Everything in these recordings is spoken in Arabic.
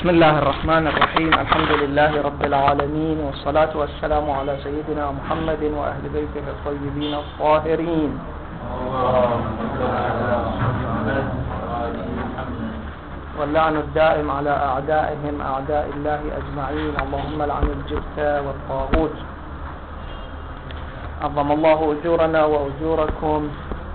بسم الله الرحمن الرحيم. الحمد لله رب العالمين، والصلاة والسلام على سيدنا محمد وأهل بيته الطيبين الطاهرين. واللعن الدائم على أعدائهم أعداء الله أجمعين. اللهم لعن الجبت والطاغوت. عظم الله أجورنا وأجوركم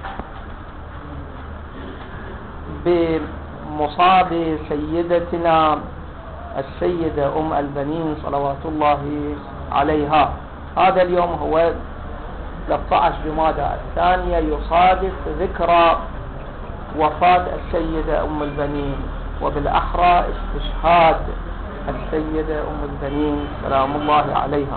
بمصاب سيدتنا السيدة أم البنين صلوات الله عليها. هذا اليوم هو 13 جمادى الثانية، يصادف ذكرى وفاة السيدة أم البنين، وبالأحرى استشهاد السيدة أم البنين سلام الله عليها.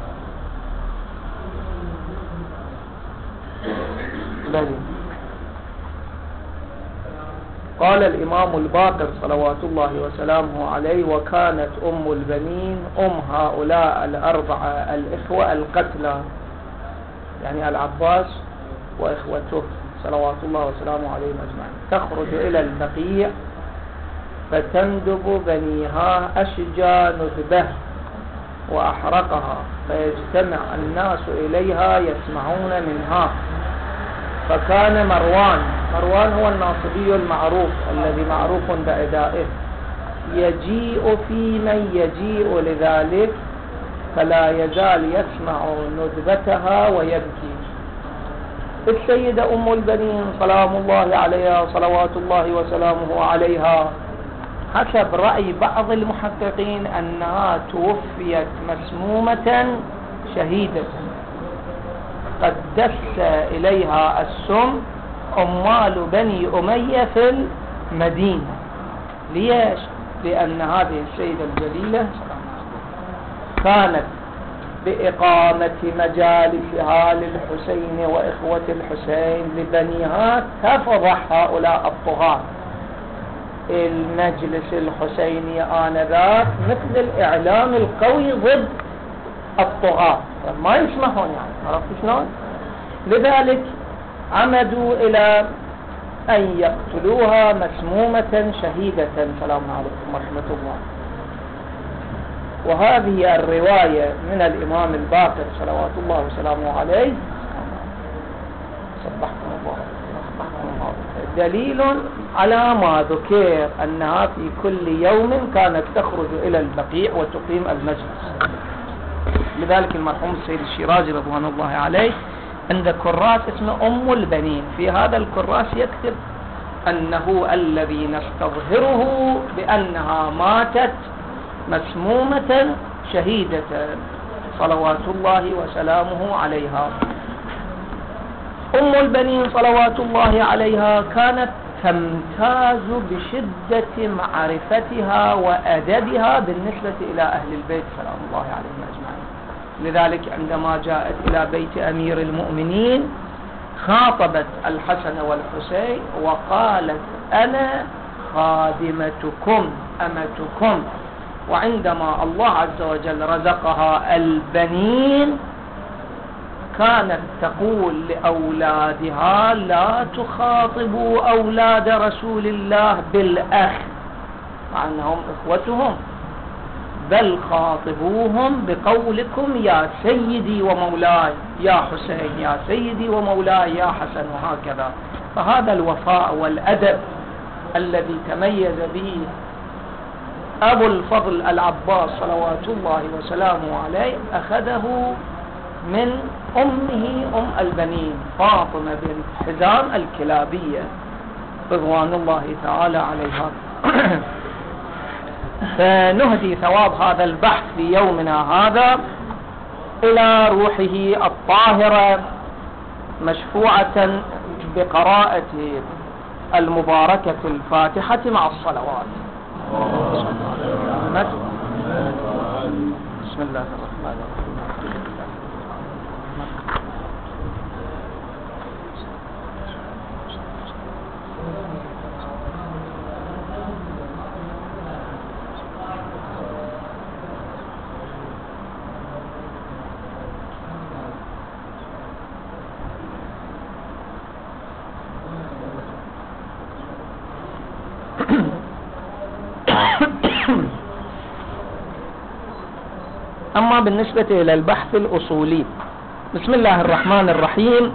قال الإمام الباقر صلوات الله وسلامه عليه: وكانت أم البنين أم هؤلاء الأربعة الإخوة القتلى، يعني العباس وإخوته صلوات الله وسلامه عليهم أجمعين، تخرج إلى البقيع فتندب بنيها أشجى ندبه وأحرقها، فيجتمع الناس إليها يسمعون منها. فكان مروان هو الناصبي المعروف الذي معروف بأدائه، يجيء في من يجيء لذلك، فلا يزال يسمع ندبتها ويبكي. السيدة أم البنين سلام الله عليها صلوات الله وسلامه عليها، حسب رأي بعض المحققين أنها توفيت مسمومة شهيدة، قد دس إليها السم عمال بني أمية في المدينة. ليش؟ لأن هذه السيدة الجليلة كانت بإقامة مجالسها للحسين وإخوة الحسين لبنيها تفضح هؤلاء الطغاة. المجلس الحسيني آنذاك مثل الإعلام القوي ضد الطغاة، ما يسمحون، يعني عرفت شلون؟ لذلك عمدوا إلى أن يقتلوها مسمومة شهيدة سلام عليكم ورحمة الله. وهذه الرواية من الإمام الباقر صلوات الله وسلامه عليه دليل على ما ذكر أنها في كل يوم كانت تخرج إلى البقيع وتقيم المجلس. لذلك المرحوم السيد الشيرازي رضوان الله عليه عند كراس اسمه أم البنين، في هذا الكراس يكتب أنه الذي نستظهره بأنها ماتت مسمومة شهيدة صلوات الله وسلامه عليها. أم البنين صلوات الله عليها كانت تمتاز بشدة معرفتها وأدبها بالنسبة إلى أهل البيت سلام الله عليهم أجمعين. لذلك عندما جاءت إلى بيت أمير المؤمنين خاطبت الحسن والحسين وقالت: أنا خادمتكم أمتكم. وعندما الله عز وجل رزقها البنين كانت تقول لأولادها: لا تخاطبوا أولاد رسول الله بالأخ، مع أنهم إخوتهم، بل خاطبوهم بقولكم يا سيدي ومولاي يا حسين، يا سيدي ومولاي يا حسن، وهكذا. فهذا الوفاء والأدب الذي تميز به أبو الفضل العباس صلوات الله وسلامه عليه أخذه من أمه أم البنين فاطمة بنت حزام الكلابية رضوان الله تعالى عليها. فنهدي ثواب هذا البحث في يومنا هذا إلى روحه الطاهرة، مشفوعة بقراءة المباركة الفاتحة مع الصلوات. بسم الله الرحمن الرحيم. أما بالنسبة إلى البحث الأصولي، بسم الله الرحمن الرحيم.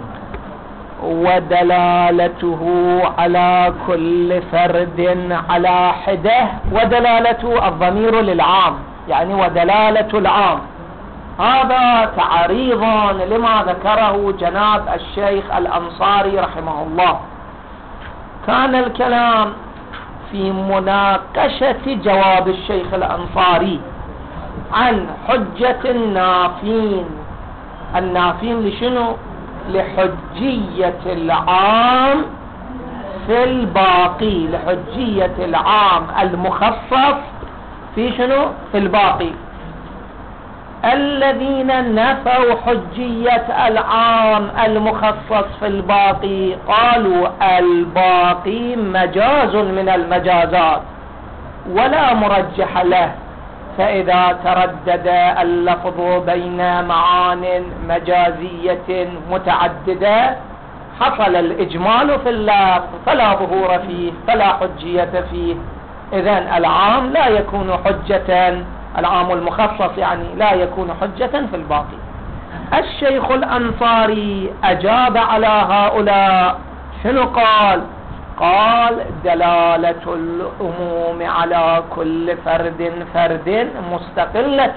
ودلالته على كل فرد على حدة، ودلالته الضمير للعام، يعني ودلالة العام. هذا تعريض لما ذكره جناب الشيخ الأنصاري رحمه الله. كان الكلام في مناقشة جواب الشيخ الأنصاري عن حجة النافين لشنو؟ لحجية العام في الباقي، لحجية العام المخصص في شنو؟ في الباقي. الذين نفوا حجية العام المخصص في الباقي قالوا الباقي مجاز من المجازات ولا مرجح له، فإذا تردد اللفظ بين معان مجازية متعددة حصل الإجمال في اللفظ فلا ظهور فيه فلا حجية فيه. إذن العام لا يكون حجة، العام المخصص يعني لا يكون حجة في الباقي. الشيخ الأنصاري أجاب على هؤلاء، شنو قال؟ قال دلالة العموم على كل فرد مستقلة،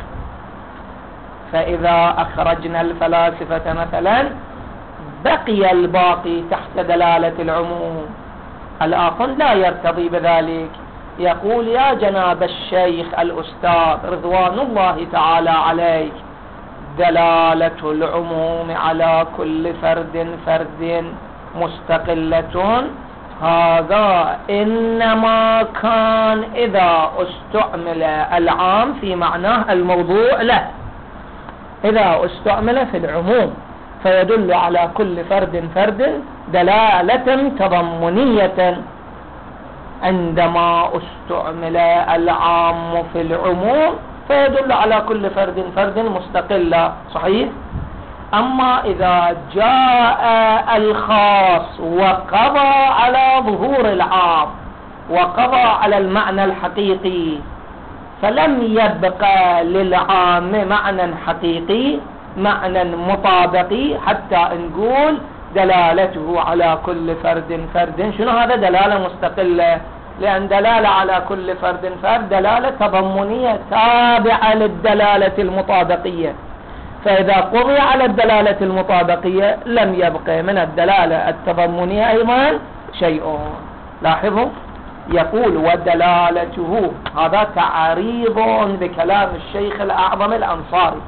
فإذا أخرجنا الفلاسفة مثلا بقي الباقي تحت دلالة العموم. الآخر لا يرتضي بذلك، يقول يا جناب الشيخ الأستاذ رضوان الله تعالى عليه، دلالة العموم على كل فرد مستقلة، هذا إنما كان إذا استعمل العام في معناه الموضوع له، إذا استعمل في العموم فيدل على كل فرد دلالة تضمنية. عندما استعمل العام في العموم فيدل على كل فرد مستقلة، صحيح؟ أما إذا جاء الخاص وقضى على ظهور العام وقضى على المعنى الحقيقي فلم يبقى للعام معنى حقيقي، معنى مطابقي، حتى نقول دلالته على كل فرد شنو هذا؟ دلالة مستقلة، لأن دلالة على كل فرد دلالة تضمنية تابعة للدلالة المطابقية، فإذا قضي على الدلالة المطابقية لم يبقى من الدلالة التضمنية أيضا شيء. لاحظوا يقول ودلالته، هذا تعريض بكلام الشيخ الأعظم الأنصاري.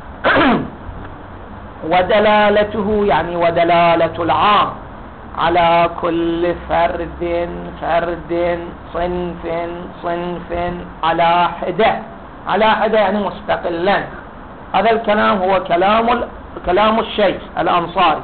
ودلالته يعني ودلالة العام على كل فرد صنف على حدة يعني مستقلا. هذا الكلام هو كلام الشيخ الأنصاري.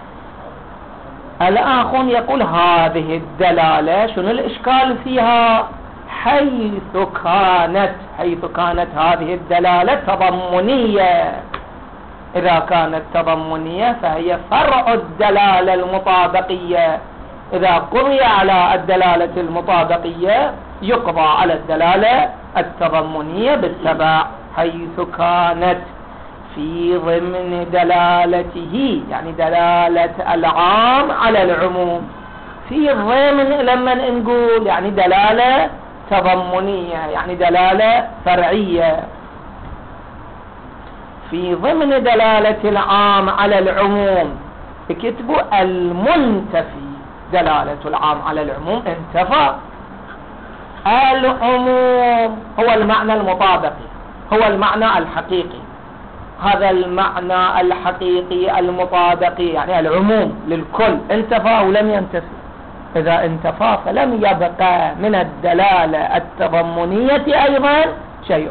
الآخر يقول هذه الدلالة شنو الإشكال فيها؟ حيث كانت هذه الدلالة تضمنية. إذا كانت تضمنية فهي فرع الدلالة المطابقية، إذا قضي على الدلالة المطابقية يقضى على الدلالة التضمنية بالتبع، حيث كانت في ضمن دلالته، يعني دلالة العام على العموم. في ضمن لما نقول يعني دلالة تضمنية، يعني دلالة فرعية. في ضمن دلالة العام على العموم اكتبوا المنتفي، دلالة العام على العموم انتفى. العموم هو المعنى المطابقي، هو المعنى الحقيقي، هذا المعنى الحقيقي المطابقي يعني العموم للكل انتفى ولم ينتفي. إذا انتفى فلم يبقى من الدلالة التضمنية أيضا شيء.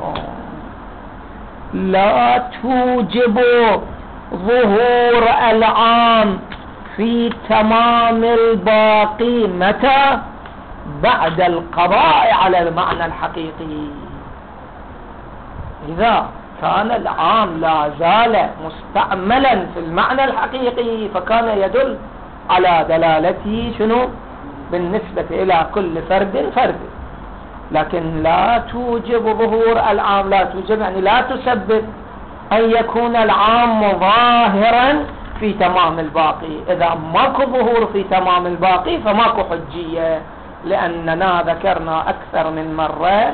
لا توجب ظهور العام في تمام الباقي متى؟ بعد القضاء على المعنى الحقيقي. إذا كان العام لا زال مستعملا في المعنى الحقيقي فكان يدل على دلالته شنو؟ بالنسبة إلى كل فرد. لكن لا توجب ظهور العام، لا توجب يعني لا تسبب أن يكون العام ظاهرا في تمام الباقي. إذا ماكو ظهور في تمام الباقي فماكو حجية، لأننا ذكرنا أكثر من مرة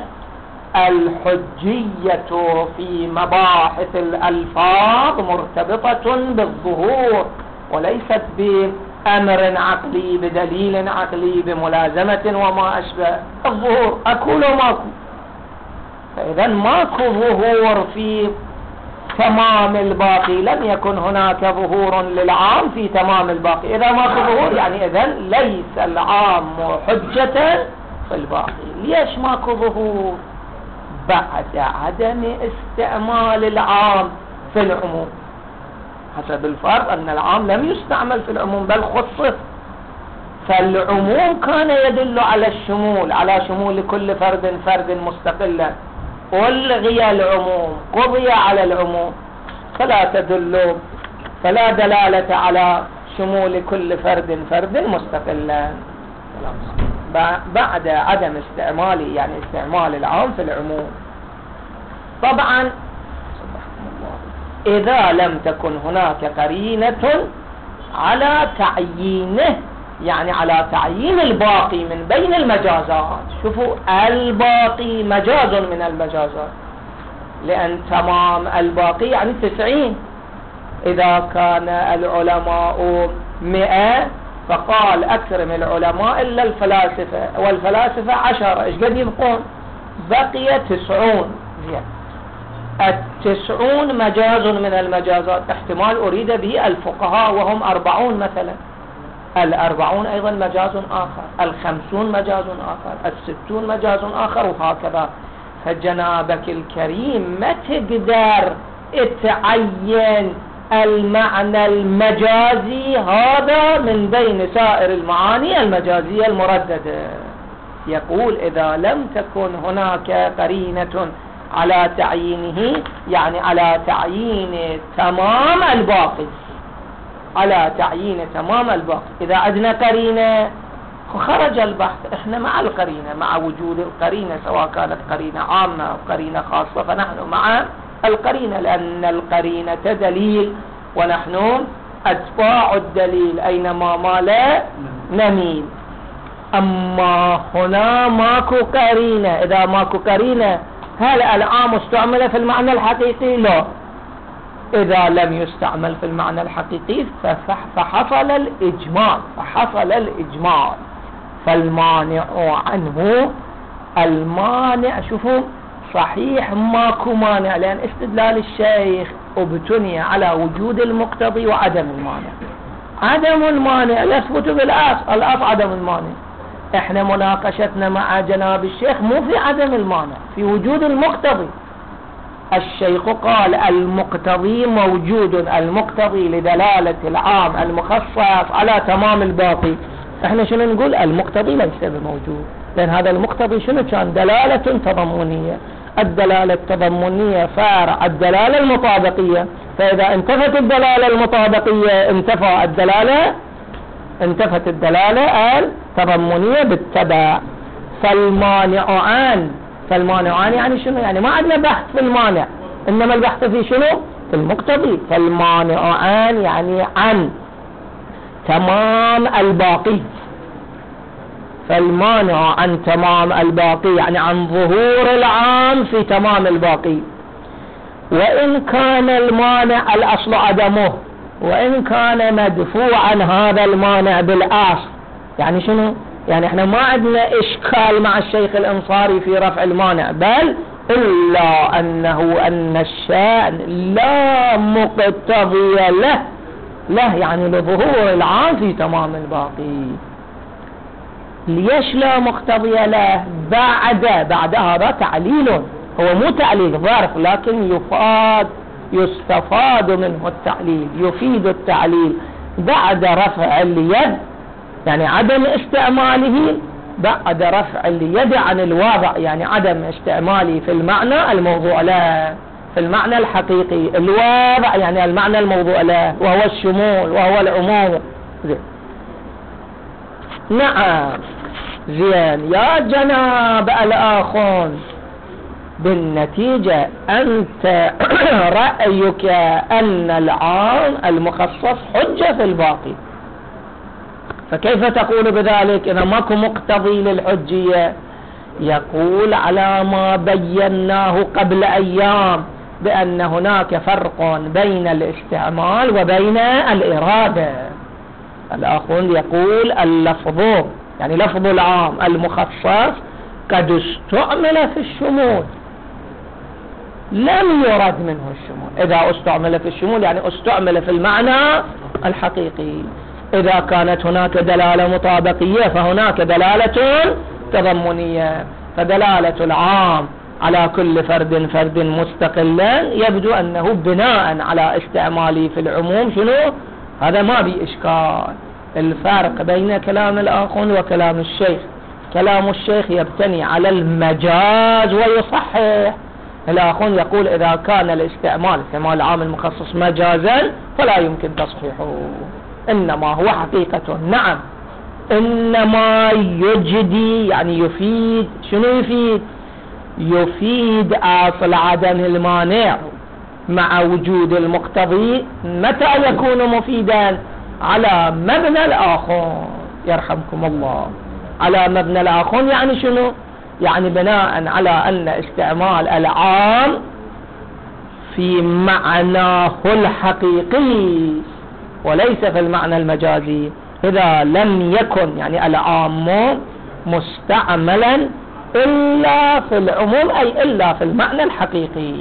الحجية في مباحث الألفاظ مرتبطة بالظهور وليست بأمر عقلي بدليل عقلي بملازمة وما أشبه. الظهور أكو لو ماكو، فإذا ماكو ظهور في تمام الباقي، لم يكن هناك ظهور للعام في تمام الباقي. إذا ماكو ظهور يعني إذن ليس العام حجة في الباقي. ليش ماكو ظهور؟ بعد عدم استعمال العام في العموم، حسب الفرض أن العام لم يستعمل في العموم بل خصص، فالعموم كان يدل على الشمول، على شمول كل فرد مستقلا، والغي العموم قضي على العموم، فلا دلالة على شمول كل فرد مستقلا بعد عدم استعماله، يعني استعمال العام في العموم. طبعا إذا لم تكن هناك قرينة على تعيينه، يعني على تعيين الباقي من بين المجازات. شوفوا، الباقي مجاز من المجازات، لأن تمام الباقي يعني 90. إذا كان العلماء 100 فقال أكثر من العلماء إلا الفلاسفة، والفلاسفة 10، إيش قد يبقون؟ بقي 90. 90 مجاز من المجازات، احتمال أريد به الفقهاء وهم 40 مثلا، 40 أيضا مجاز آخر، 50 مجاز آخر، 60 مجاز آخر، وهكذا. فجنابك الكريم ما تقدر تعين المعنى المجازي هذا من بين سائر المعاني المجازية المرددة. يقول إذا لم تكن هناك قرينة على تعيينه، يعني على تعيين تمام الباقي، على تعيين تمام الباقي. إذا عندنا قرينة خرج البحث، احنا مع القرينة، مع وجود القرينة سواء كانت قرينة عامة أو قرينة خاصة، فنحن مع القرينة، لأن القرينة دليل ونحن أتباع الدليل، أينما مال نميل. أما هنا ماكو قرينة. إذا ماكو قرينة هل العام استعمل في المعنى الحقيقي؟ لا. إذا لم يستعمل في المعنى الحقيقي فحصل الإجمال، فالمانع عنه المانع. شوفوا، صحيح ماكو مانع، لأن استدلال الشيخ ابتني على وجود المقتضي وعدم المانع. عدم المانع يثبت بالأصل عدم المانع. احنا مناقشتنا مع جناب الشيخ مو في عدم المانع، في وجود المقتضي. الشيخ قال المقتضي موجود، المقتضي لدلالة العام المخصص على تمام الباقي. احنا شنو نقول؟ المقتضي ليس بموجود، لأن هذا المقتضي شنو كان؟ دلالة تضمنية. الدلالة التضمنية فرع الدلالة المطابقية، فإذا انتفت الدلالة المطابقية انتفت الدلالة التضمنية بالتبع. فالمانعان يعني شنو؟ يعني ما عندنا بحث في المانع، إنما البحث في شنو؟ في المقتضي. فالمانعان يعني عن تمام الباقي، فالمانع عن تمام الباقي يعني عن ظهور العام في تمام الباقي. وإن كان المانع الأصل عدمه، وإن كان مدفوعا هذا المانع بالأصل. يعني شنو؟ يعني احنا ما عندنا إشكال مع الشيخ الأنصاري في رفع المانع، بل إلا أن الشأن لا مقتضي له يعني لظهور العام في تمام الباقي. ليش لا مقتضي له؟ بعد هذا تعليل، هو مو تعليل ظرف، لكن يستفاد منه التعليل، يفيد التعليل بعد رفع اليد، يعني عدم استعماله بعد رفع اليد عن الواضع، يعني عدم استعماله في المعنى الموضوع له، في المعنى الحقيقي. الواضع يعني المعنى الموضوع له، وهو الشمول وهو العموم. نعم. زين يا جناب الآخون، بالنتيجة أنت رأيك أن العام المخصص حجة في الباقي، فكيف تقول بذلك إذا ماكو مقتضي للحجية؟ يقول على ما بيناه قبل أيام بأن هناك فرق بين الاستعمال وبين الإرادة. الآخون يقول اللفظ يعني لفظ العام المخصص قد استعمل في الشمول لم يرد منه الشمول. إذا استعمل في الشمول يعني استعمل في المعنى الحقيقي. إذا كانت هناك دلالة مطابقية فهناك دلالة تضمنية، فدلالة العام على كل فرد مستقلا يبدو أنه بناء على استعمالي في العموم شنو؟ هذا ما بي إشكال. الفرق بين كلام الآخون وكلام الشيخ، كلام الشيخ يبتني على المجاز ويصحح. الآخون يقول إذا كان الاستعمال استعمال العام المخصص مجازا فلا يمكن تصحيحه، إنما هو حقيقة. نعم، إنما يجدي يعني يفيد. شنو يفيد؟ يفيد أصل عدم المانع مع وجود المقتضي. متى يكون مفيدا؟ على مبنى الآخون، يرحمكم الله. على مبنى الآخون يعني شنو؟ يعني بناء على أن استعمال العام في معناه الحقيقي وليس في المعنى المجازي. إذا لم يكن يعني العام مستعملا إلا في العموم أي إلا في المعنى الحقيقي،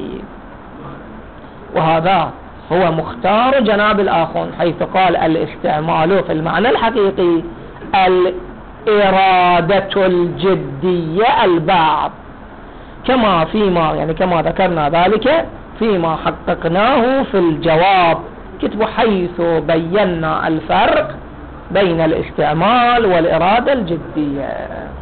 وهذا هو مختار جناب الآخون حيث قال الاستعمال في المعنى الحقيقي الإرادة الجدية البعض، كما فيما يعني كما ذكرنا ذلك فيما حققناه في الجواب كتب حيث بينا الفرق بين الاستعمال والإرادة الجدية.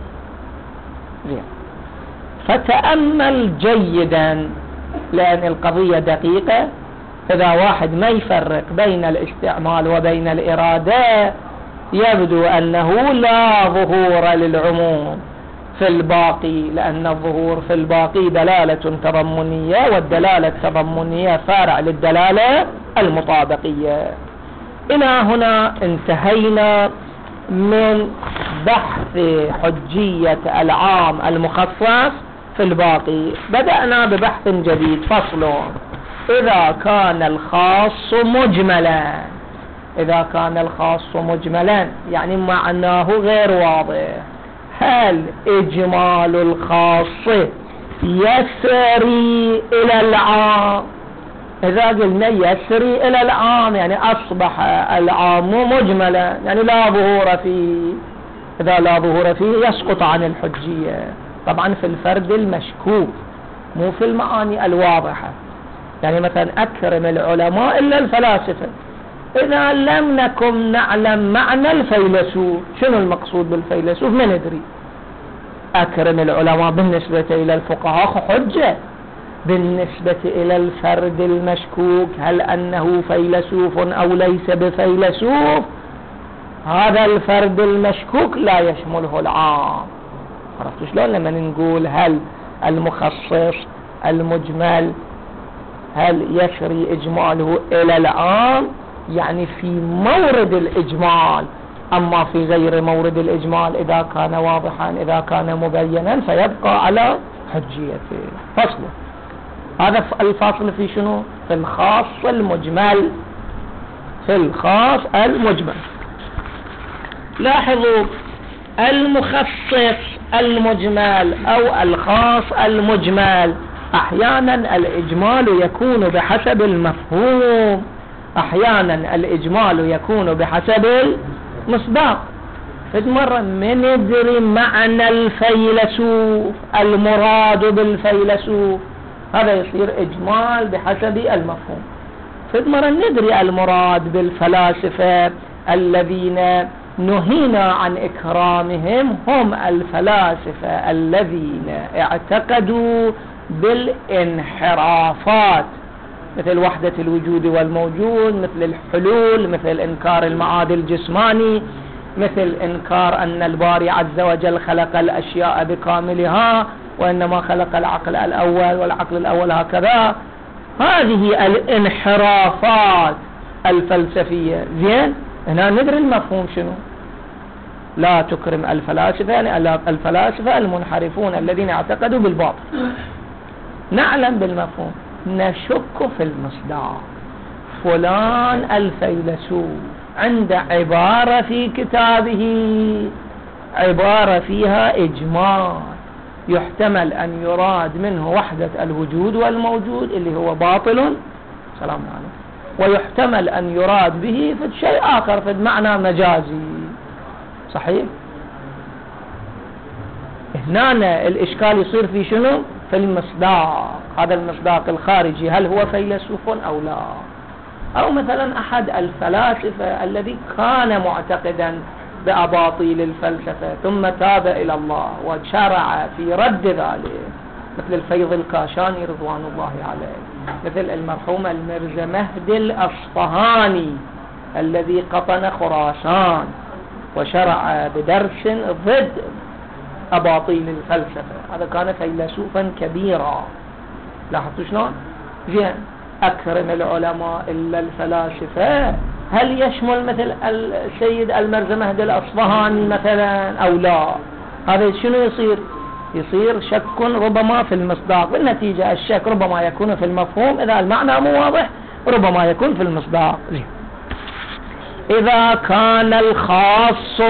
فتأمل جيدا لأن القضية دقيقة. إذا واحد ما يفرق بين الاستعمال وبين الإرادة يبدو أنه لا ظهور للعموم في الباقي، لأن الظهور في الباقي دلالة تضمنية، والدلالة التضمنية فرع للدلالة المطابقية. إلى هنا انتهينا من بحث حجية العام المخصص في الباقي. بدأنا ببحث جديد. فصل: إذا كان الخاص مجملا. إذا كان الخاص مجملا يعني معناه غير واضح، هل إجمال الخاص يسري إلى العام؟ إذا قلنا يسري إلى العام يعني أصبح العام مجملا يعني لا ظهور فيه. إذا لا ظهور فيه يسقط عن الحجية، طبعا في الفرد المشكوك مو في المعاني الواضحة. يعني مثلا أكرم العلماء إلا الفلاسفة. إذا لم نكن نعلم معنى الفيلسوف، شنو المقصود بالفيلسوف ما ندري. أكرم العلماء بالنسبة إلى الفقهاء حجة، بالنسبة إلى الفرد المشكوك هل أنه فيلسوف أو ليس بفيلسوف، هذا الفرد المشكوك لا يشمله العام. عرفتوا شلون لما نقول هل المخصص المجمل هل يسري إجماله إلى العام؟ يعني في مورد الإجمال، أما في غير مورد الإجمال إذا كان واضحا إذا كان مبينا فيبقى على حجيته. فصل: هذا الفاصل في شنو؟ في الخاص المجمل. في الخاص المجمل. لاحظوا المخصص المجمل أو الخاص المجمل أحيانا الإجمال يكون بحسب المفهوم، أحيانا الإجمال يكون بحسب المصداق. مرة ما ندري معنى الفيلسوف المراد بالفيلسوف، هذا يصير إجمال بحسب المفهوم. مرة ندري المراد بالفلاسفة الذين نهينا عن إكرامهم هم الفلاسفة الذين اعتقدوا بالانحرافات مثل وحدة الوجود والموجود، مثل الحلول، مثل إنكار المعاد الجسماني. مثل إنكار أن الباري عز وجل خلق الأشياء بكاملها وإنما خلق العقل الأول والعقل الأول هكذا. هذه الانحرافات الفلسفية. زين، هنا ندري المفهوم شنو. لا تكرم الفلاسفة، يعني الفلاسفة المنحرفون الذين اعتقدوا بالباطل. نعلم بالمفهوم، نشك في المصداق. فلان الفيلسوف عند عبارة في كتابه، عبارة فيها إجمال، يحتمل أن يراد منه وحدة الوجود والموجود اللي هو باطل، سلام عليكم، ويحتمل أن يراد به في شيء آخر في معنى مجازي. صحيح؟ هنا الإشكال يصير في شنو؟ في المصداق. هذا المصداق الخارجي هل هو فيلسوف أو لا؟ أو مثلا أحد الفلاسفة الذي كان معتقدا بأباطيل الفلسفة ثم تاب إلى الله وشرع في رد ذلك، مثل الفيض الكاشاني رضوان الله عليه، مثل المرحوم الميرزا مهدي الأصفهاني الذي قطن خراسان وشرع بدرس ضد أباطيل الفلسفة. هذا كان فيلسوفا كبيرا. لاحظتوا شلون؟ زين، أكرم العلماء إلا الفلاسفة، هل يشمل مثل السيد الميرزا مهدي الأصفهاني مثلا أو لا؟ هذا شنو يصير؟ يصير شك ربما في المصداق. بالنتيجة الشك ربما يكون في المفهوم إذا المعنى مو واضح، ربما يكون في المصداق. إذا كان الخاص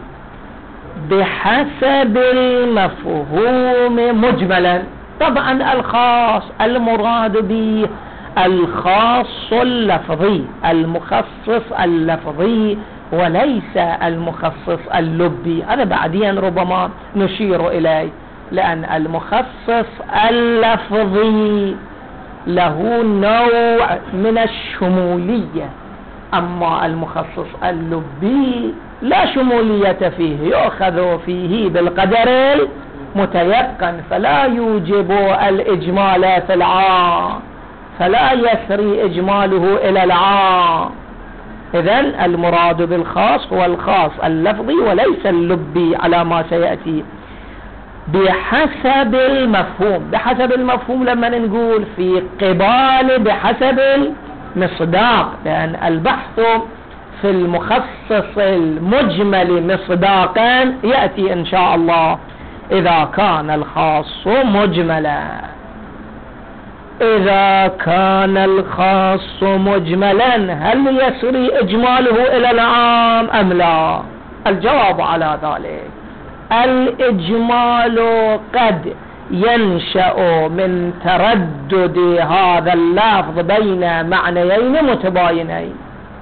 بحسب المفهوم مجملا، طبعا الخاص المراد به الخاص اللفظي المخصص اللفظي وليس المخصص اللبي. هذا بعدين ربما نشير إليه، لأن المخصص اللفظي له نوع من الشمولية، أما المخصص اللبي لا شمولية فيه، يؤخذ فيه بالقدر المتيقن، فلا يوجب الإجمال في العام، فلا يسري إجماله إلى العام. إذن المراد بالخاص هو الخاص اللفظي وليس اللبي على ما سيأتي. بحسب المفهوم، بحسب المفهوم لما نقول في قبال بحسب المصداق، لأن البحث في المخصص المجمل مصداقا يأتي إن شاء الله. إذا كان الخاص مجملا، إذا كان الخاص مجملا هل يسري إجماله إلى العام أم لا؟ الجواب على ذلك الإجمال قد ينشأ من تردد هذا اللفظ بين معنيين متباينين،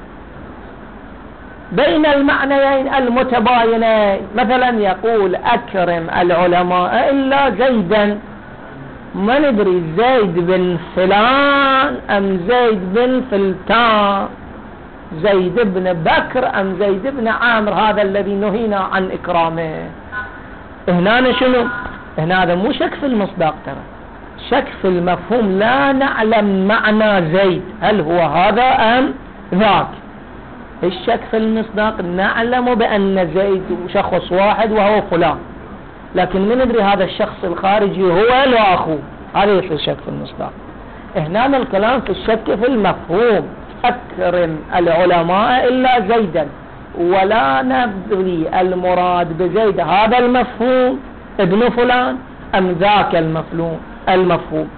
بين المعنيين المتباينين. مثلا يقول أكرم العلماء إلا زيدا، ما ندري زيد بن فلان أم زيد بن فلتان، زيد بن بكر أم زيد بن عامر، هذا الذي نهينا عن إكرامه. هنا شنو؟ هنا هذا مو شك في المصداق، ترى شك في المفهوم. لا نعلم معنى زيد هل هو هذا أم ذاك. الشك في المصداق نعلم بأن زيد شخص واحد وهو فلان، لكن من ندري هذا الشخص الخارجي هو لا أخوه، هذا يصير شك في المصداق. هنا الكلام في الشك في المفهوم، أكرم العلماء إلا زيدا، ولا ندري المراد بزيد هذا المفهوم ابن فلان أم ذاك المفهوم.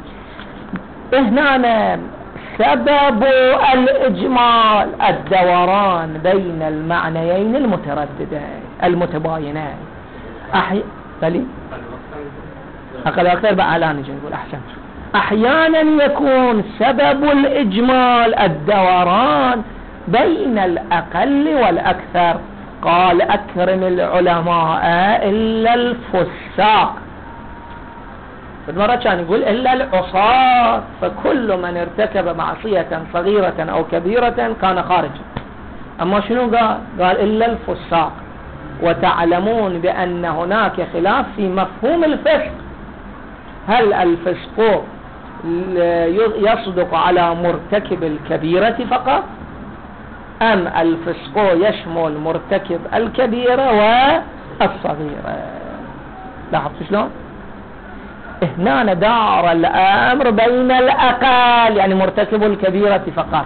هنا سبب الإجمال الدوران بين المعنيين المترددين المتباينين. بلي أقل أكثر بقى نجي نقول أحسن. أحيانا يكون سبب الإجمال الدوران بين الأقل والأكثر. قال أكرم العلماء إلا الفساق، مرة كان يقول إلا العصاة، فكل من ارتكب معصية صغيرة أو كبيرة كان خارجا. أما شنو قال إلا الفساق. وتعلمون بأن هناك خلاف في مفهوم الفسق، هل الفسق يصدق على مرتكب الكبيرة فقط أم الفسق يشمل مرتكب الكبيرة والصغيرة؟ لاحظت شلون؟ هنا دار الأمر بين الأقل يعني مرتكب الكبيرة فقط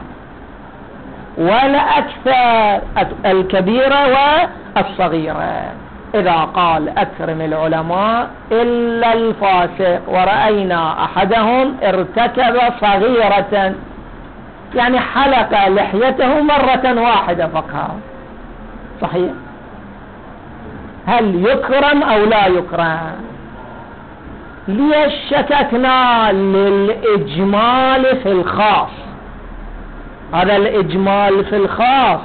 والأكثر الكبيرة والصغيرة. إذا قال أكرم العلماء إلا الفاسق ورأينا أحدهم ارتكب صغيرة يعني حلق لحيته مرة واحدة فقط، صحيح؟ هل يكرم أو لا يكرم؟ ليش شككنا للإجمال في الخاص؟ هذا الإجمال في الخاص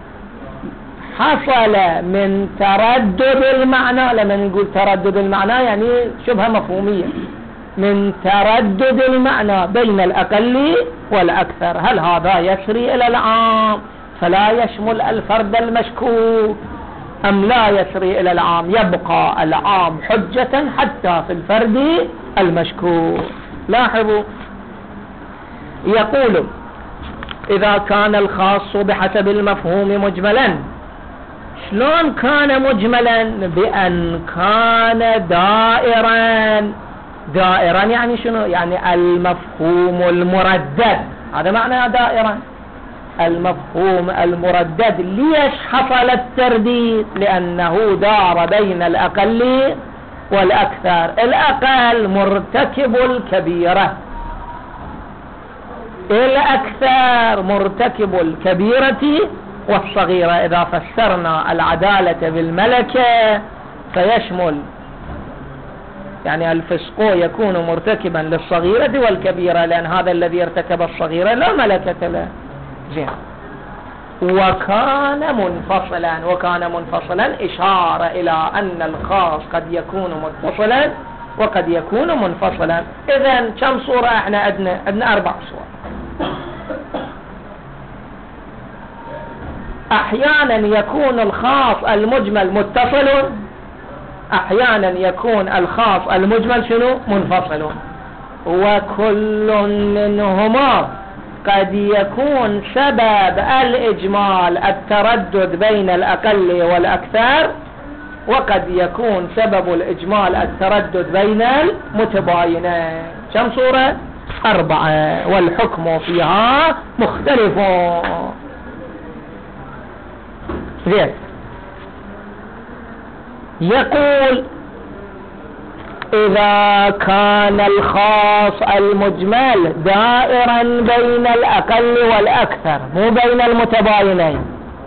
حصل من تردد المعنى. لما نقول تردد المعنى يعني شبهة مفهومية، من تردد المعنى بين الأقل والأكثر. هل هذا يسري إلى العام فلا يشمل الفرد المشكوك أم لا يسري إلى العام؟ يبقى العام حجة حتى في الفرد المشكوك. لاحظوا، يقول إذا كان الخاص بحسب المفهوم مجملا. شلون كان مجملا؟ بأن كان دائرا. دائرا يعني شنو؟ يعني المفهوم المردد، هذا معنى دائرا، المفهوم المردد. ليش حصل الترديد؟ لأنه دار بين الأقل والأكثر. الأقل مرتكب الكبيرة، الأكثر مرتكب الكبيرة والصغيرة. إذا فسرنا العدالة بالملكة فيشمل يعني الفسق يكون مرتكبا للصغيرة والكبيرة، لأن هذا الذي ارتكب الصغيرة لا ملكة له. زين. وكان منفصلا إشارة إلى أن الخاص قد يكون متصلا وقد يكون منفصلا. إذن كم صورة احنا عندنا 4 صور. أحيانا يكون الخاص المجمل متصل، أحيانا يكون الخاص المجمل شنو؟ منفصل. وكل منهما قد يكون سبب الإجمال التردد بين الأقل والأكثر، وقد يكون سبب الإجمال التردد بين المتباينين. كم صورة؟ 4، والحكم فيها مختلف. زين. يقول إذا كان الخاص المجمل دائرا بين الأقل والأكثر مو بين المتباينين،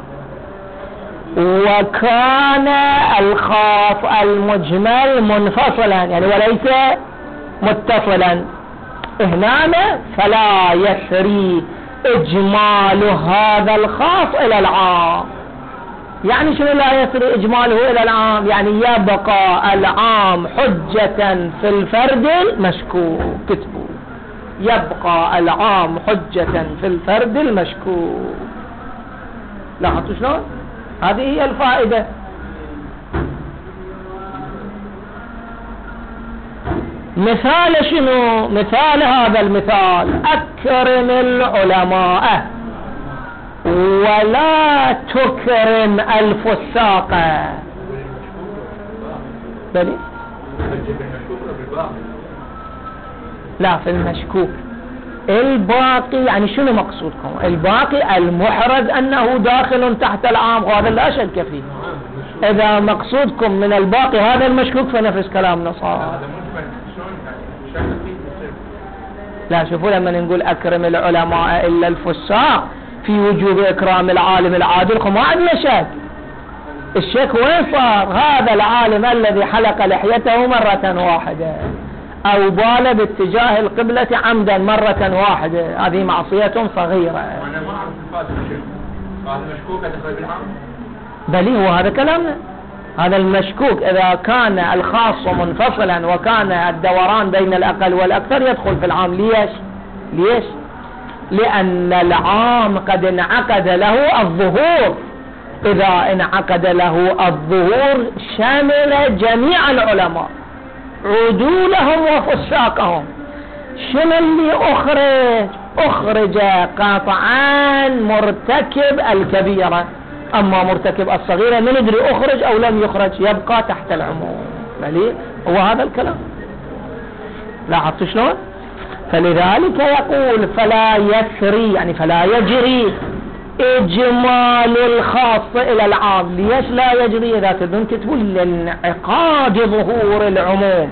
وكان الخاص المجمل منفصلا يعني وليس متصلا، هنا فلا يسري إجمال هذا الخاص إلى العام. يعني شنو لا يسري إجماله إلى العام؟ يعني يبقى العام حجة في الفرد المشكوك. كتبوا يبقى العام حجة في الفرد المشكوك. لاحظتوا شلون؟ هذه هي الفائدة. مثال شنو؟ مثال هذا المثال: أكرم العلماء ولا تكرم الفساق. بلي لا، في المشكوك. الباقي يعني شنو مقصودكم؟ الباقي المحرز أنه داخل تحت العام، وهذا لا شك فيه. إذا مقصودكم من الباقي هذا المشكوك فنفس كلامنا صار. لا، شوفوا لما نقول أكرم العلماء إلا الفساق في وجوب إكرام العالم العادل، ما عندنا شك. الشك وين صار؟ هذا العالم الذي حلق لحيته مرة واحدة أو بال باتجاه القبلة عمدا مرة واحدة، هذه معصية صغيرة. وأنا ما أعرف الفاسق شيء. هذا المشكوك يدخل بالعام؟ بلي هو هذا كلامنا. هذا المشكوك إذا كان الخاص منفصلا وكان الدوران بين الأقل والأكثر يدخل في العام. ليش؟ لأن العام قد انعقد له الظهور. إذا انعقد له الظهور شمل جميع العلماء عدولهم وفساقهم. شنو اللي أخرج قطعا مرتكب الكبيرة، أما مرتكب الصغيرة من ندري أخرج أو لم يخرج، يبقى تحت العموم. مليء هو هذا الكلام، لاحظت شلون؟ فلذلك يقول فلا يسري، يعني فلا يجري إجمال الخاص إلى العام. ليش لا يجري؟ إذا تدون تقول لانعقاد ظهور العموم،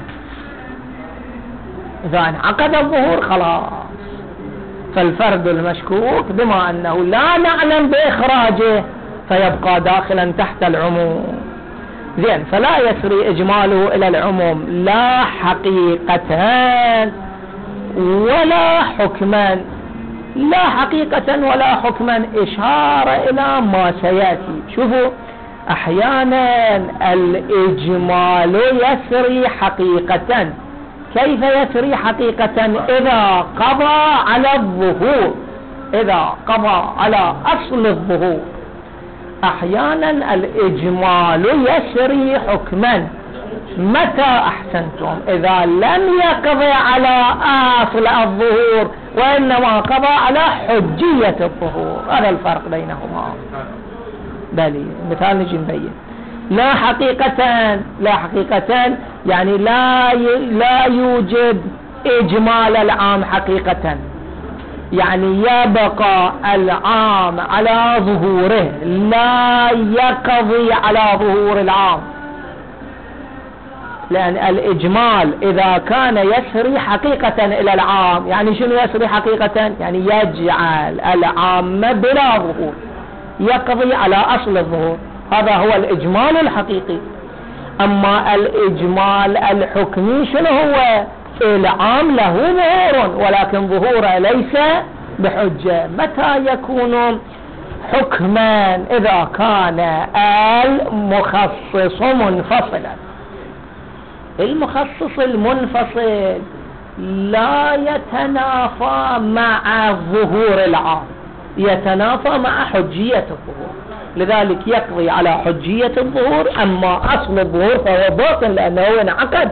إذا انعقد الظهور خلاص. فالفرد المشكوك بما أنه لا نعلم بإخراجه فيبقى داخلا تحت العموم. زين، فلا يسري إجماله إلى العموم لا حقيقة ولا حكما. لا حقيقة ولا حكما إشارة إلى ما سيأتي. شوفوا، أحيانا الإجمال يسري حقيقة. كيف يسري حقيقة؟ إذا قضى على الظهور، إذا قضى على أصل الظهور. أحيانا الإجمال يسري حكما. متى؟ أحسنتم، إذا لم يقضي على أصل الظهور وإنما قضى على حجية الظهور. هذا الفرق بينهما. بلي مثال نجي نبين. لا حقيقة يعني لا يوجد إجمال العام حقيقة، يعني يبقى العام على ظهوره، لا يقضي على ظهور العام. لأن الإجمال إذا كان يسري حقيقة إلى العام، يعني شنو يسري حقيقة؟ يعني يجعل العام بلا ظهور، يقضي على أصل الظهور. هذا هو الإجمال الحقيقي. أما الإجمال الحكمي شنو هو؟ العام له ظهور ولكن ظهوره ليس بحجة. متى يكون حكما؟ إذا كان المخصص منفصلا. المخصص المنفصل لا يتنافى مع ظهور العام، يتنافى مع حجية الظهور، لذلك يقضي على حجية الظهور. أما أصل الظهور فهو باطل لأنه انعقد.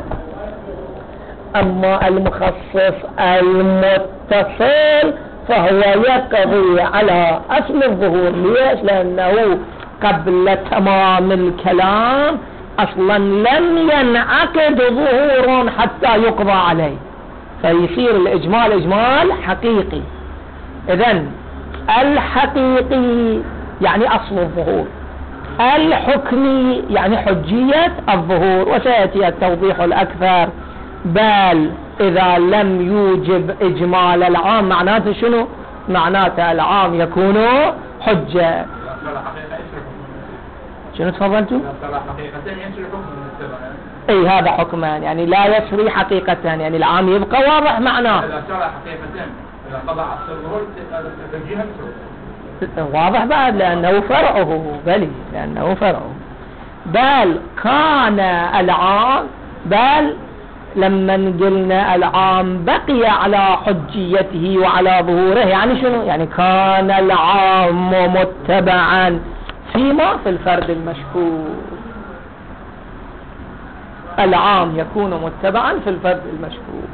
أما المخصص المتصل فهو يقضي على أصل الظهور. ليش؟ لأنه قبل تمام الكلام أصلا لم ينعقد ظهور حتى يقضى عليه، فيصير الإجمال إجمال حقيقي. إذن الحقيقي يعني أصل الظهور، الحكمي يعني حجية الظهور، وسيأتي التوضيح الأكثر. بل إذا لم يوجب إجمال العام معناته شنو؟ معناته العام يكون حجة. شنو تفضلتوا؟ اي هذا حكمان، يعني لا يسري حقيقة، يعني العام يبقى واضح معناه. واضح بعد لأنه فرعه. بلي لأنه فرعه. بل كان العام، بل لما قلنا العام بقي على حجيته وعلى ظهوره، يعني شنو؟ يعني كان العام متبعا فيما في الفرد المشكوك. العام يكون متبعا في الفرد المشكوك.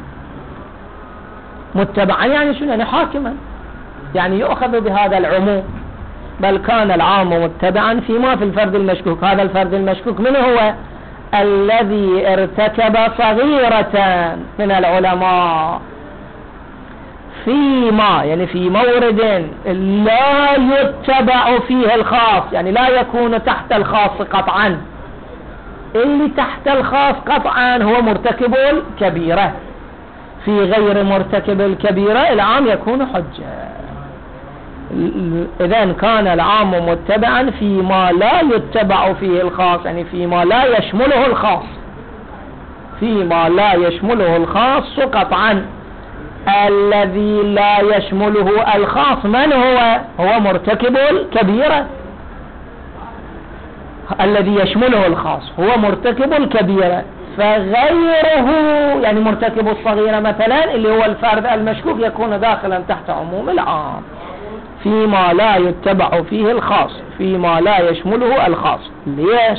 متبعا يعني شنو؟ يعني حاكما، يعني يؤخذ بهذا العموم. بل كان العام متبعا فيما في الفرد المشكوك. هذا الفرد المشكوك من هو؟ الذي ارتكب صغيرة من العلماء فيما، يعني في مورد لا يتبع فيه الخاص، يعني لا يكون تحت الخاص قطعا. اللي تحت الخاص قطعا هو مرتكب الكبيرة. في غير مرتكب الكبيرة العام يكون حجة. إذن كان العام متبعا فيما لا يتبع فيه الخاص، يعني فيما لا يشمله الخاص، فيما لا يشمله الخاص قطعا. الذي لا يشمله الخاص من هو؟ هو مرتكب الكبيرة. الذي يشمله الخاص هو مرتكب الكبيرة، فغيره يعني مرتكب الصغيرة مثلا اللي هو الفرد المشكوك يكون داخلا تحت عموم العام. فيما لا يتبع فيه الخاص، فيما لا يشمله الخاص. ليش؟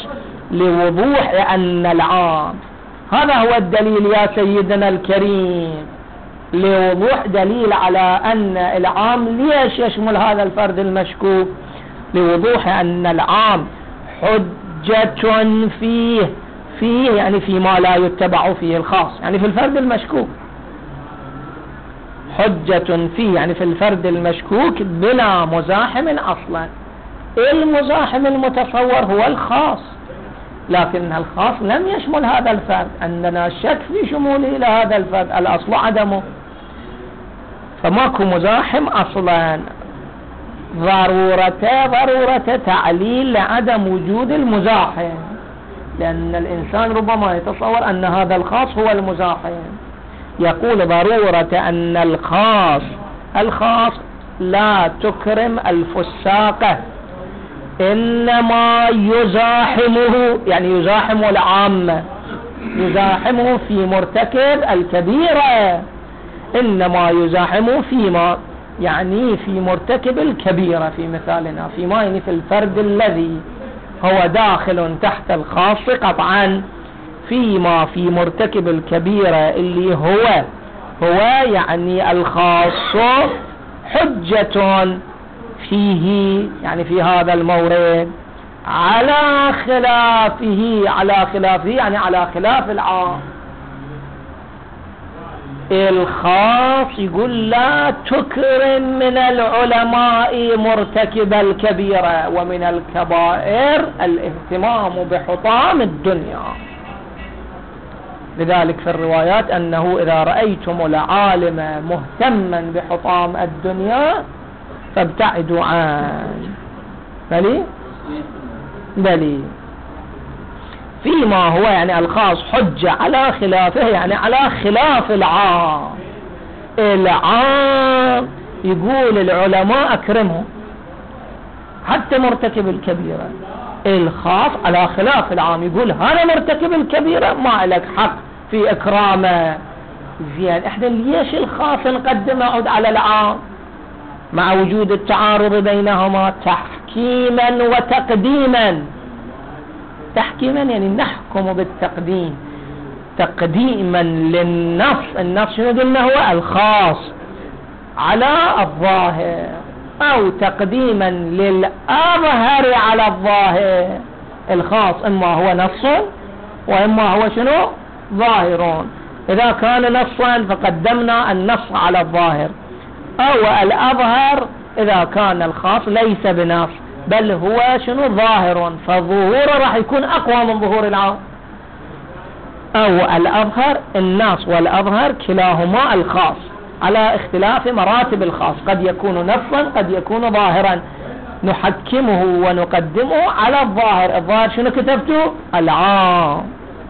لوضوح أن العام. هذا هو الدليل يا سيدنا الكريم لوضوح دليل على أن العام ليش يشمل هذا الفرد المشكوك، لوضوح أن العام حجة فيه يعني فيما لا يتبع فيه الخاص، يعني في الفرد المشكوك، حجة فيه يعني في الفرد المشكوك بلا مزاحم أصلا. المزاحم المتصور هو الخاص، لكن الخاص لم يشمل هذا الفرد، عندنا شك في شموله إلى هذا الفرد، الأصل عدمه، فماكو مزاحم أصلا. ضرورة تعليل لعدم وجود المزاحم، لأن الإنسان ربما يتصور أن هذا الخاص هو المزاحم. يقول ضرورة أن الخاص لا تكرم الفساقة، إنما يزاحمه، يعني يزاحم العامة، يزاحمه في مرتكب الكبيرة، إنما يزاحمه فيما يعني في مرتكب الكبيرة في مثالنا، فيما يعني في الفرد الذي هو داخل تحت الخاص قطعا، فيما في مرتكب الكبيرة اللي هو يعني الخاص حجة فيه، يعني في هذا المورد على خلافه يعني على خلاف العام. الخاص يقول لا تكرم من العلماء مرتكب الكبيرة، ومن الكبائر الاهتمام بحطام الدنيا. لذلك في الروايات أنه إذا رأيتم العالم مهتما بحطام الدنيا فابتعدوا عنه. بلي فيما هو يعني الخاص حجة على خلافه، يعني على خلاف العام. العام يقول العلماء أكرمه حتى مرتكب الكبيرة، الخاص على خلاف العام يقول هذا مرتكب الكبيرة ما لك حق في إكرامه. زين، احنا ليش الخاص نقدمه عود على العام مع وجود التعارض بينهما؟ تحكيما وتقديما. تحكيما يعني نحكم بالتقديم، تقديما للنص. النص شنو قلنا هو الخاص على الظاهر، أو تقديما للأظهر على الظاهر. الخاص إما هو نص وإما هو شنو ظاهر. إذا كان نصا فقدمنا النص على الظاهر، أو الأظهر إذا كان الخاص ليس بنص بل هو شنو ظاهر، فظهوره راح يكون أقوى من ظهور العام. أو الأظهر، النص والأظهر كلاهما الخاص على اختلاف مراتب الخاص، قد يكون نصا قد يكون ظاهرا، نحكمه ونقدمه على الظاهر. الظاهر شنو كتبته؟ العام.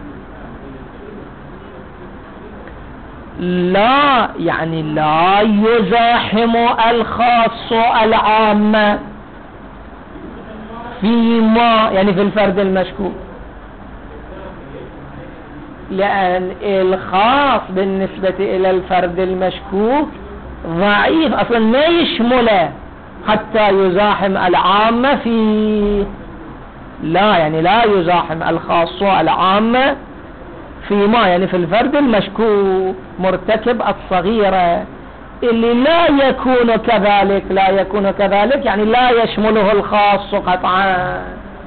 لا يعني لا يزاحم الخاص العام فيما يعني في الفرد المشكوك، لأن الخاص بالنسبة إلى الفرد المشكوك ضعيف أصلا، ما يشمله حتى يزاحم العامة فيه. لا يعني لا يزاحم الخاص العامة فيما يعني في الفرد المشكوك مرتكب الصغيرة، اللي لا يكون كذلك يعني لا يشمله الخاص قطعا.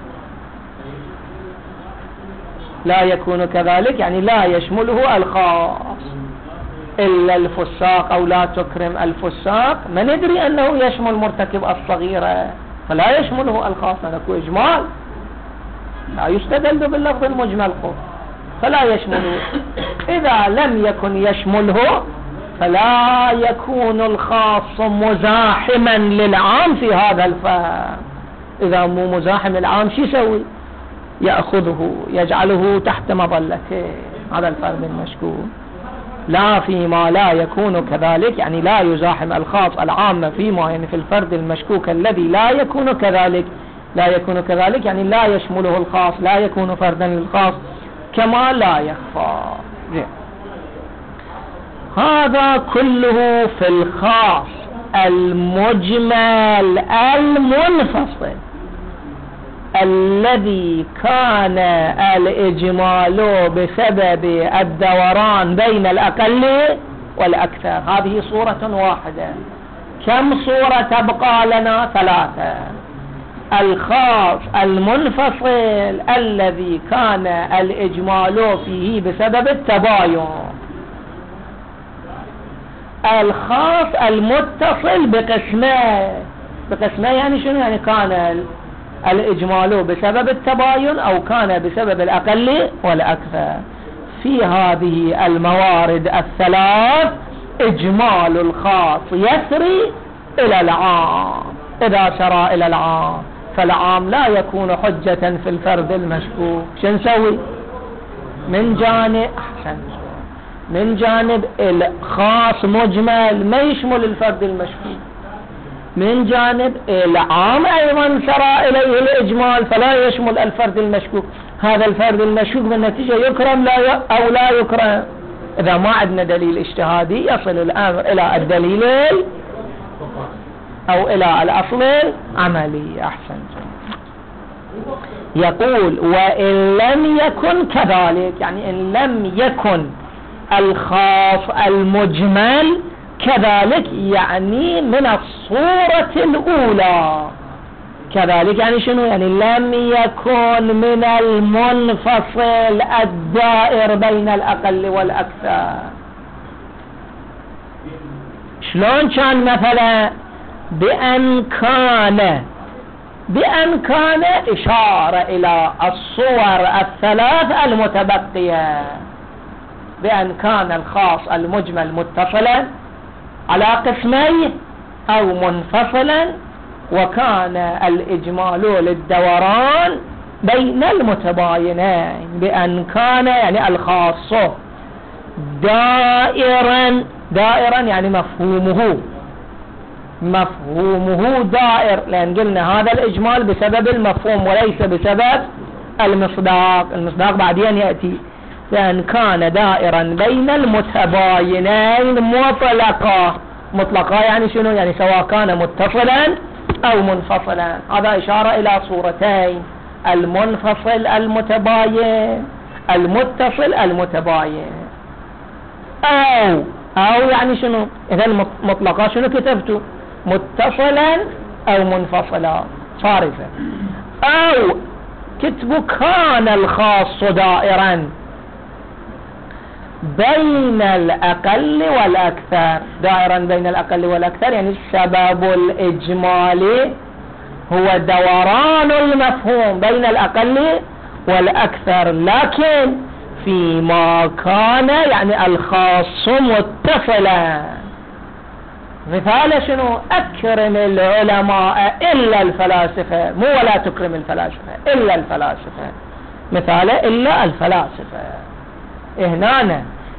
لا يكون كذلك يعني لا يشمله الخاص إلا الفساق، أو لا تكرم الفساق ما ندري أنه يشمل مرتكب الصغيرة فلا يشمله الخاص، هذا إجمال لا يستدل باللفظ المجمل فلا يشمله. إذا لم يكن يشمله فلا يكون الخاص مزاحما للعام في هذا الفهم. إذا مو مزاحم العام شو يسوي؟ يأخذه يجعله تحت مظلته، هذا الفرد المشكوك. لا فيما لا يكون كذلك يعني لا يزاحم الخاص العام فيما يعني في الفرد المشكوك الذي لا يكون كذلك يعني لا يشمله الخاص، لا يكون فردا للخاص كما لا يخفى. هذا كله في الخاص المجمل المنفصل الذي كان الإجمال بسبب الدوران بين الأقل والأكثر. هذه صورة واحدة. كم صورة تبقى لنا؟ 3. الخاص المنفصل الذي كان الإجمال فيه بسبب التباين. الخاص المتصل بقسمه يعني شنو؟ يعني كان الإجمال بسبب التباين أو كان بسبب الأقل والأكثر. في هذه الموارد الثلاث إجمال الخاص يسري إلى العام. إذا سرى إلى العام فالعام لا يكون حجة في الفرد المشكوك. شو نسوي؟ من جانب الخاص مجمل ما يشمل الفرد المشكوك، من جانب العام أيضا سرى إليه الإجمال فلا يشمل الفرد المشكوك. هذا الفرد المشكوك بالنتيجة يكرم أو لا يكرم. إذا ما عندنا دليل اجتهادي يصل الأمر إلى الدليل أو إلى الأصل العملي. أحسن. يقول وإن لم يكن كذلك، يعني إن لم يكن الخاص المجمل كذلك يعني من الصورة الأولى. كذلك يعني شنو؟ يعني لم يكن من المنفصل الدائر بين الأقل والأكثر. شلون كان؟ مثلا بأن كان إشارة إلى الصور الثلاث المتبقية. بأن كان الخاص المجمل متصلا على قسميه أو منفصلا، وكان الإجمال للدوران بين المتباينين. بأن كان يعني الخاص دائرا يعني مفهومه دائر، لأن قلنا هذا الإجمال بسبب المفهوم وليس بسبب المصداق بعدين يأتي. لأن كان دائرا بين المتباينين مطلقا يعني شنو؟ يعني سواء كان متصلا أو منفصلا. هذا إشارة إلى صورتين: المنفصل المتباين، المتصل المتباين. أو يعني شنو؟ إذا مطلقا شنو كتبته؟ متصلا أو منفصلا صارفة. أو كتبوا كان الخاص دائرا بين الأقل والأكثر. دائرا بين الأقل والأكثر يعني السبب الإجمالي هو دوران المفهوم بين الأقل والأكثر، لكن فيما كان يعني الخاص متصلا. مثال شنو؟ أكرم العلماء إلا الفلاسفة، مو ولا تكرم الفلاسفة، إلا الفلاسفة. مثال إلا الفلاسفة. هنا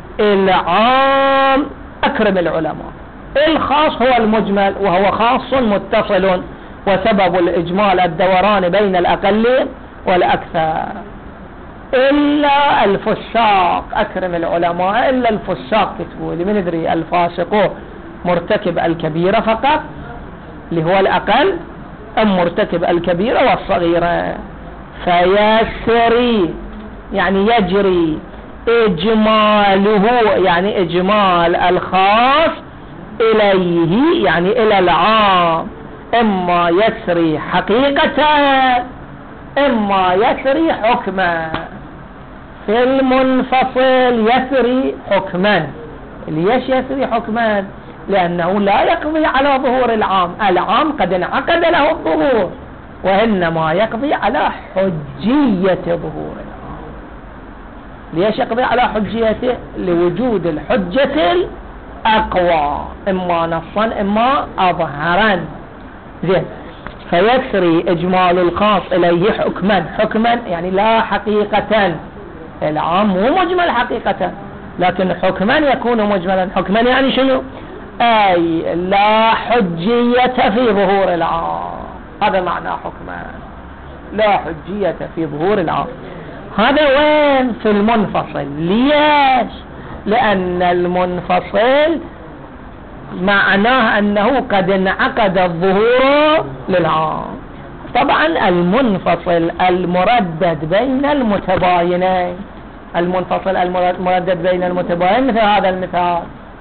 العام أكرم العلماء، الخاص هو المجمل وهو خاص متصل، وسبب الإجمال الدوران بين الأقل والأكثر. إلا الفساق، أكرم العلماء إلا الفساق. كتبوا لي من يدري الفاسق مرتكب الكبيرة فقط اللي هو الأقل، أم مرتكب الكبيرة والصغيرة؟ فيسري يعني يجري إجماله، يعني إجمال الخاص إليه يعني إلى العام، إما يسري حقيقة إما يسري حكما. في المنفصل يسري حكما. ليش يسري حكما؟ لأنه لا يقضي على ظهور العام، العام قد انعقد له الظهور، وإنما يقضي على حجية ظهور العام. ليش يقضي على حجيته؟ لوجود الحجة الأقوى، إما نصا إما أظهرا. زين. فيسري إجمال الخاص إليه حكما يعني لا حقيقة. العام مو مجمل حقيقة، لكن حكما يكون مجملا. حكما يعني شنو؟ أي لا حجية في ظهور العام. هذا معنى حكما، لا حجية في ظهور العام. هذا وين؟ في المنفصل. ليش؟ لأن المنفصل معناه أنه قد انعقد الظهور للعام. طبعا المنفصل المردد بين المتباينين، المنفصل المردد بين المتباينين مثل هذا المثال: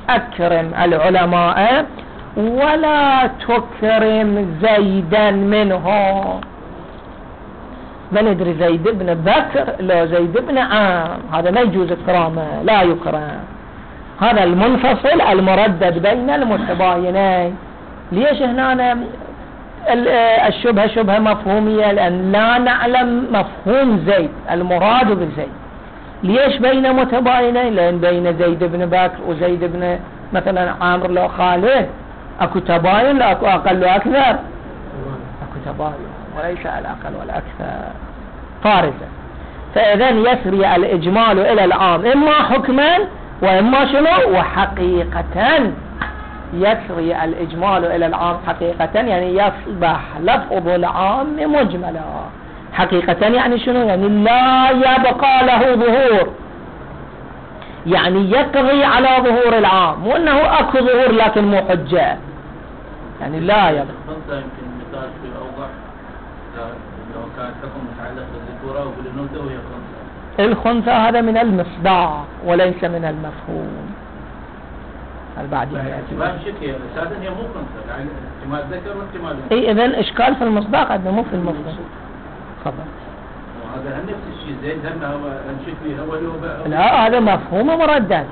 أكرم العلماء ولا تكرم زيدا منهم. من يدري زيد بن بكر لو زيد بن عام، هذا ما يجوز إكرامه، لا يكرم. هذا المنفصل المردد بين المتباينين. ليش هنا الشبهة شبهة مفهومية؟ لأن لا نعلم مفهوم زيد المراد بزيد. ليش بين متباينين؟ لأن بين زيد بن بكر وزيد بن مثلا عامر لو خالد أكو تباين، لا أكو أقل وأكثر، أكو تباين وليس الأقل والأكثر فارزة. فإذا يسري الإجمال إلى العام إما حكما وإما شنو وحقيقة. يسري الإجمال إلى العام حقيقة يعني يصبح لفظ العام مجملا. حقيقة يعني شنو؟ يعني لا يبقى له ظهور، يعني يقضي على ظهور العام، وأنه أكو ظهور لكن مو حجة، يعني لا يبقى. يمكن مثال في أوضح لو كان حكم متعلق بالذكورة وبالأنوثة وهي خنثى. الخنثى هذا من المصداق وليس من المفهوم. البعدين احتمال شكل أساسا هي مو خنثى، يعني احتمال ذكر واحتمال أنثى. إيه إذن إشكال في المصداق عندنا مو في المفهوم. خبر هذا نفس الشيء زين هم شكلي هو لا، هذا مفهوم مردد.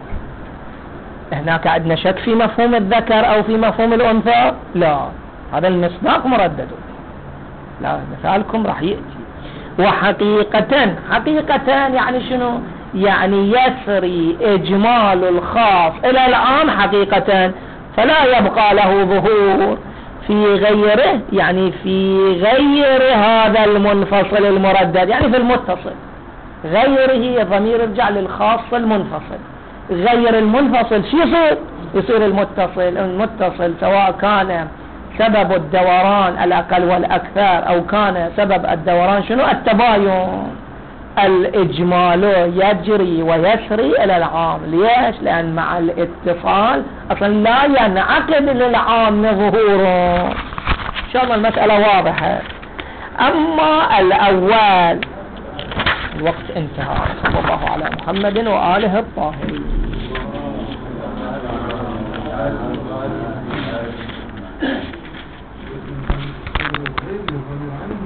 هناك عندنا شك في مفهوم الذكر أو في مفهوم الأنثى؟ لا، هذا المصداق مردد. لا، مثالكم راح يأتي. وحقيقة، حقيقة يعني شنو؟ يعني يسري إجمال الخاص إلى العام حقيقة، فلا يبقى له ظهور في غيره، يعني في غير هذا المنفصل المردد، يعني في المتصل. غيره ضمير يرجع للخاص المنفصل. غير المنفصل شو يصير؟ يصير المتصل. المتصل سواء كان سبب الدوران الأقل والأكثر أو كان سبب الدوران شنو؟ التباين. الإجمال يجري ويسري إلى العام. ليش؟ لأن مع الاتصال أصلا لا ينعقد للعام ظهوره. إن شاء الله المسألة واضحة. أما الأول الوقت انتهى. صلى الله على محمد وآله الطاهرين.